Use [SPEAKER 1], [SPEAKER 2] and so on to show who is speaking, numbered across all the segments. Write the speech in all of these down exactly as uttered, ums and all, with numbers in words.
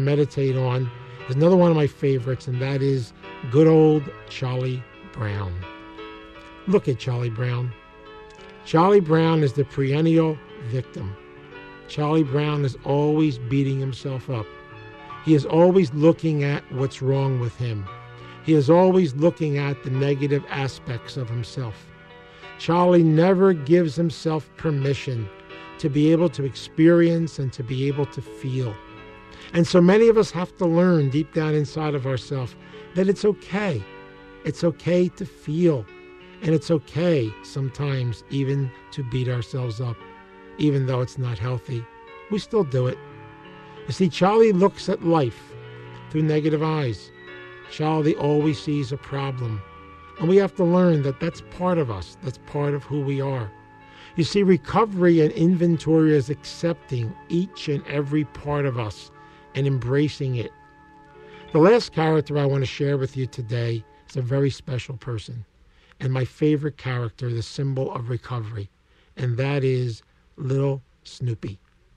[SPEAKER 1] meditate on is another one of my favorites, and that is good old Charlie Brown. Look at Charlie Brown. Charlie Brown is the perennial victim. Charlie Brown is always beating himself up. He is always looking at what's wrong with him. He is always looking at the negative aspects of himself. Charlie never gives himself permission to be able to experience and to be able to feel. And so many of us have to learn deep down inside of ourselves that it's okay. It's okay to feel. And it's okay sometimes even to beat ourselves up, even though it's not healthy. We still do it. You see, Charlie looks at life through negative eyes. Charlie always sees a problem. And we have to learn that that's part of us. That's part of who we are. You see, recovery and inventory is accepting each and every part of us and embracing it. The last character I want to share with you today is a very special person, and my favorite character, the symbol of recovery, and that is little Snoopy.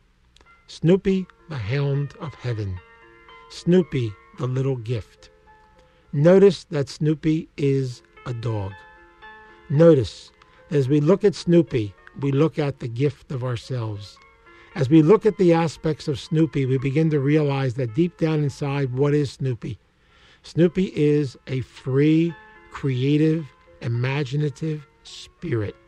[SPEAKER 1] Snoopy, the hound of heaven. Snoopy, the little gift. Notice that Snoopy is a dog. Notice that as we look at Snoopy, we look at the gift of ourselves. As we look at the aspects of Snoopy, we begin to realize that deep down inside, what is Snoopy? Snoopy is a free, creative, imaginative spirit.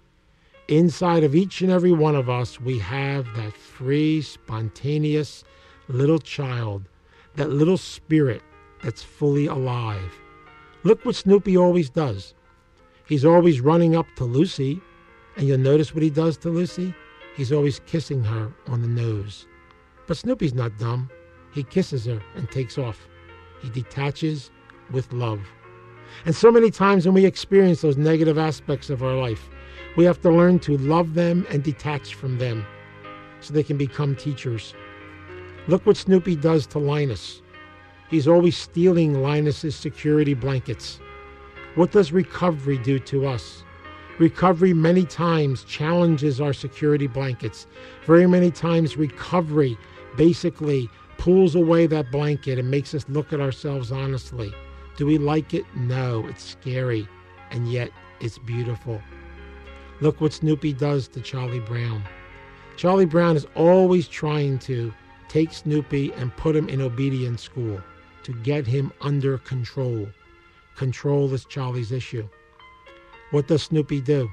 [SPEAKER 1] Inside of each and every one of us, we have that free, spontaneous little child, that little spirit that's fully alive. Look what Snoopy always does. He's always running up to Lucy, and you'll notice what he does to Lucy. He's always kissing her on the nose. But Snoopy's not dumb. He kisses her and takes off. He detaches with love. And so many times when we experience those negative aspects of our life, we have to learn to love them and detach from them so they can become teachers. Look what Snoopy does to Linus. He's always stealing Linus's security blankets. What does recovery do to us? Recovery many times challenges our security blankets. Very many times recovery basically pulls away that blanket and makes us look at ourselves honestly. Do we like it? No, it's scary, and yet it's beautiful. Look what Snoopy does to Charlie Brown. Charlie Brown is always trying to take Snoopy and put him in obedience school to get him under control. Control is Charlie's issue. What does Snoopy do?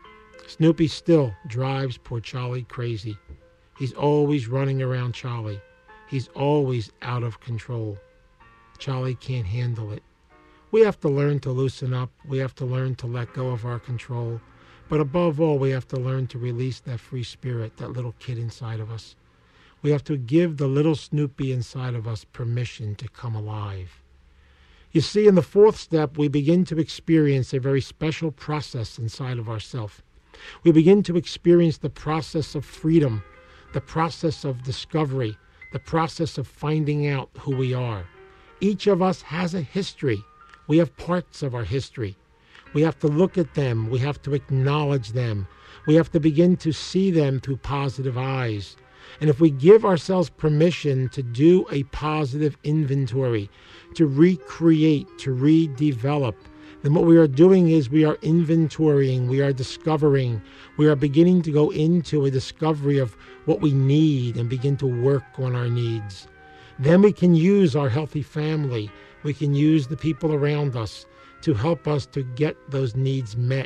[SPEAKER 1] Snoopy still drives poor Charlie crazy. He's always running around Charlie. He's always out of control. Charlie can't handle it. We have to learn to loosen up. We have to learn to let go of our control. But above all, we have to learn to release that free spirit, that little kid inside of us. We have to give the little Snoopy inside of us permission to come alive. You see, in the fourth step, we begin to experience a very special process inside of ourselves. We begin to experience the process of freedom, the process of discovery, the process of finding out who we are. Each of us has a history. We have parts of our history. We have to look at them. We have to acknowledge them. We have to begin to see them through positive eyes. And if we give ourselves permission to do a positive inventory, to recreate, to redevelop, then what we are doing is we are inventorying, we are discovering, we are beginning to go into a discovery of what we need and begin to work on our needs. Then we can use our healthy family, we can use the people around us to help us to get those needs met.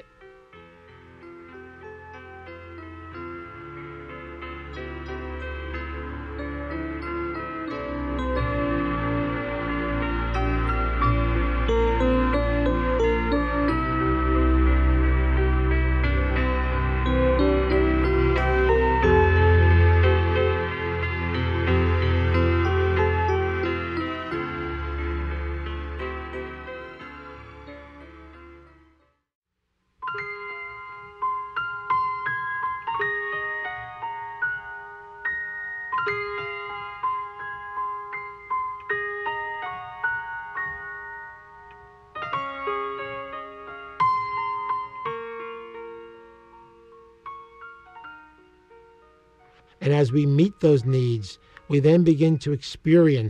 [SPEAKER 1] And as we meet those needs, we then begin to experience